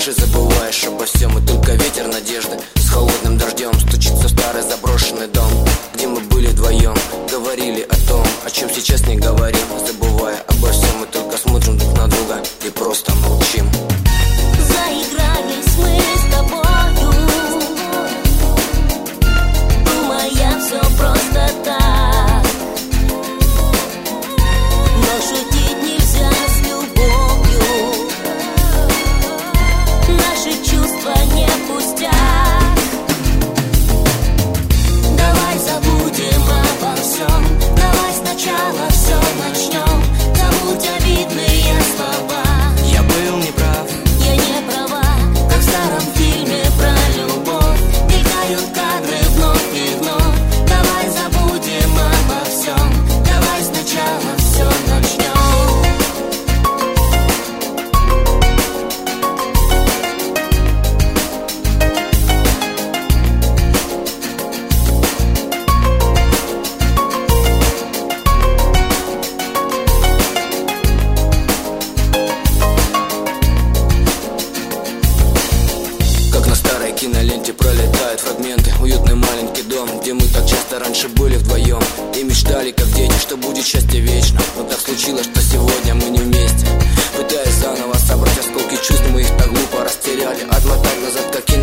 же забываешь обо всем, и только ветер надежды с холодным дождем стучится в старый заброшенный дом, где мы были вдвоем, говорили о том, о чем сейчас не говорим, забывая обо всем, мы только смотрим друг на друга и просто молчим. Заигрались мы с тобою, думая, все просто так, но шутить нельзя с любовью, наши чувства не пустяк. Давай забудем обо всем, давай сначала все начнем, забудь обидные слова. Я был неправ, Я не права, как в старом фильме про любовь, мелькают кадры вновь и вновь. Давай забудем обо всем, давай сначала все начнем. как на старой киноленте пролетают фрагменты. Уютный маленький дом, где мы так часто раньше были вдвоем и мечтали, как дети, что будет счастье вечно. Но так случилось, что сегодня мы не вместе, пытаясь заново собрать осколки чувств, мы их так глупо растеряли. Отмотать назад, как